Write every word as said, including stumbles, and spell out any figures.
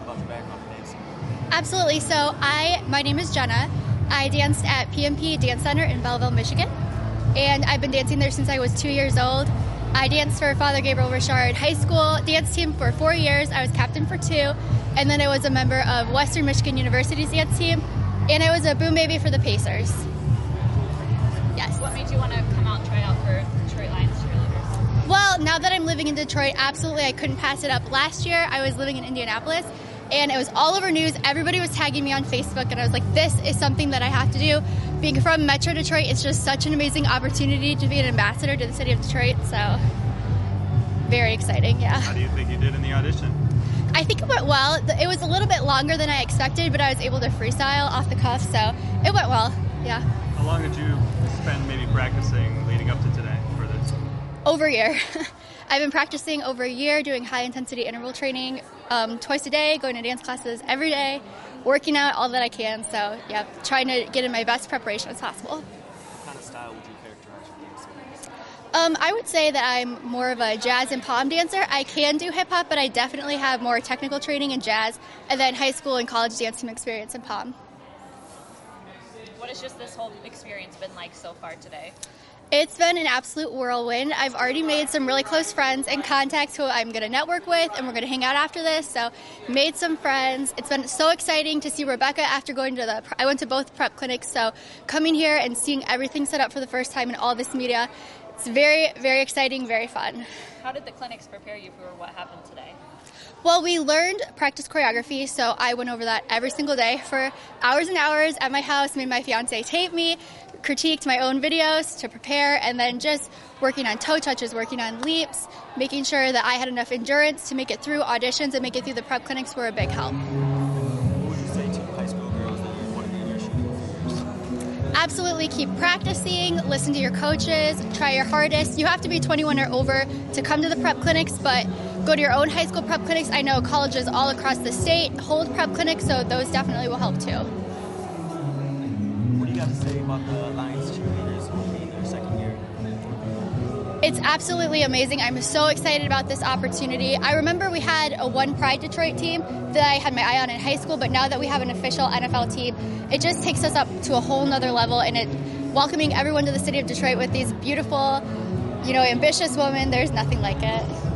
about your background in dancing? Absolutely. So I, my name is Jenna. I danced at P M P Dance Center in Belleville, Michigan. And I've been dancing there since I was two years old. I danced for Father Gabriel Richard High School dance team for four years. I was captain for two. And then I was a member of Western Michigan University's dance team. And I was a boom baby for the Pacers. Yes. What made you want to come out and try out for Detroit Lions cheerleaders? Well, now that I'm living in Detroit, absolutely, I couldn't pass it up. Last year, I was living in Indianapolis, and it was all over news. Everybody was tagging me on Facebook, and I was like, this is something that I have to do. Being from Metro Detroit, it's just such an amazing opportunity to be an ambassador to the city of Detroit, so very exciting, yeah. How do you think you did in the audition? I think it went well. It was a little bit longer than I expected, but I was able to freestyle off the cuff, so it went well, yeah. How long did you spend maybe practicing leading up to today for this? Over a year. I've been practicing over a year, doing high-intensity interval training um, twice a day, going to dance classes every day, working out all that I can. So, yeah, trying to get in my best preparation as possible. What kind of style would you characterize your dancing? Um, I would say that I'm more of a jazz and pom dancer. I can do hip-hop, but I definitely have more technical training in jazz, and then high school and college dance team experience in pom. What has just this whole experience been like so far today? It's been an absolute whirlwind. I've already made some really close friends and contacts who I'm going to network with, and we're going to hang out after this. So, made some friends. It's been so exciting to see Rebecca after going to the. I went to both prep clinics, so coming here and seeing everything set up for the first time in all this media, it's very, very exciting, very fun. How did the clinics prepare you for what happened today? Well, we learned practice choreography, so I went over that every single day for hours and hours at my house, made my fiance tape me, critiqued my own videos to prepare, and then just working on toe touches, working on leaps, making sure that I had enough endurance to make it through auditions and make it through the prep clinics were a big help. What would you say to high school girls that you want to be in your shoes? Absolutely keep practicing, listen to your coaches, try your hardest. You have to be twenty-one or over to come to the prep clinics, but go to your own high school prep clinics. I know colleges all across the state hold prep clinics, so those definitely will help too. What do you got to say about the Lions cheerleaders who will be in their second year? It's absolutely amazing. I'm so excited about this opportunity. I remember we had a One Pride Detroit team that I had my eye on in high school, but now that we have an official N F L team, it just takes us up to a whole nother level, and it welcoming everyone to the city of Detroit with these beautiful, you know, ambitious women, there's nothing like it.